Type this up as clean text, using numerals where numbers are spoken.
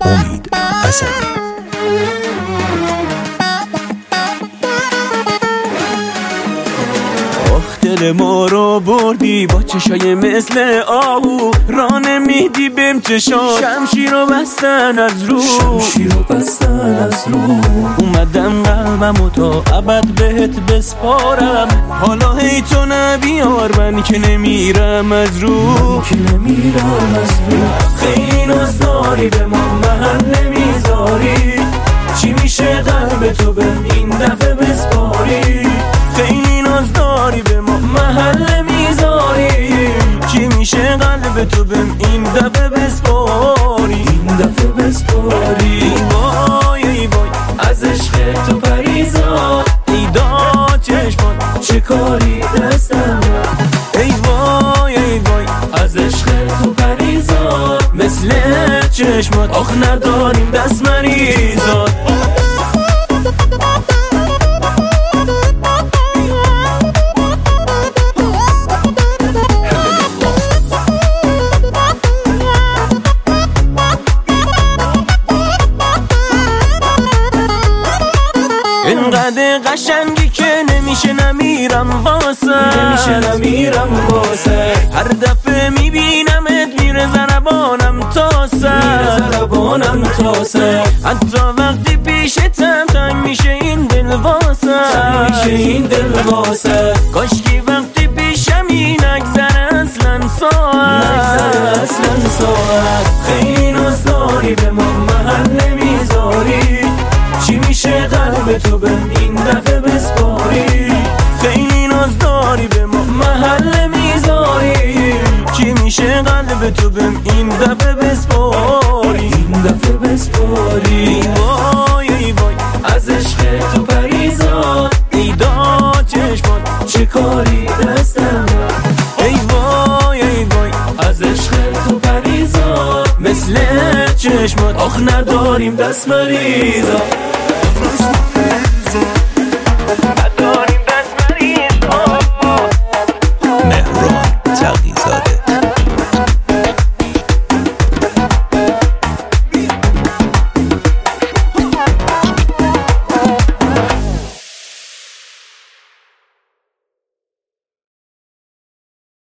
امید اسدی. دل ما رو بردی با چشای مثل آهو، راه نمیدی بهم چشات، شمشیر رو بستن از رو، اومدم قلبمو تا ابد بهت بسپارم، حالا هی تو نبیار من که نمیرم از رو، خیلی ناز داری به ما محل نمیذاری، چی میشه قلب تو به این دفعه بسپاری، خیلی ناز داری به ما محل میذاری، چی میشه قلب تو بهم این دفعه بسپاری، ای وای ای وای از عشق تو پریزاد، ای داد چشمات چه کاری دستم، ای وای ای وای از عشق تو پریزاد، مثل چشمات آخ نداریم دست مریزاد. اینقدر قشنگی که نمیشه نمیرم واسه، هر دفعه میبینمت میره ضربانم تا سر، حتی وقتی پیشتم تنگ میشه این دل واسه، کاشکی وقتی پیشمی نگذره اصلا ساعت، خیلی ناز داری به ما محل نمیذاری، چی میشه قلب تو بهم این دفعه بسپاری، خیلی ناز داری به ما محل میذاری، چی میشه قلب تو بهم این دفعه بسپاری، ای وای ای وای از عشق تو پریزاد، ای داد چشمات چه کاری دستم، ای وای ای وای از عشق تو پریزاد، مثل چشمات آخ نداریم دست مریزاد.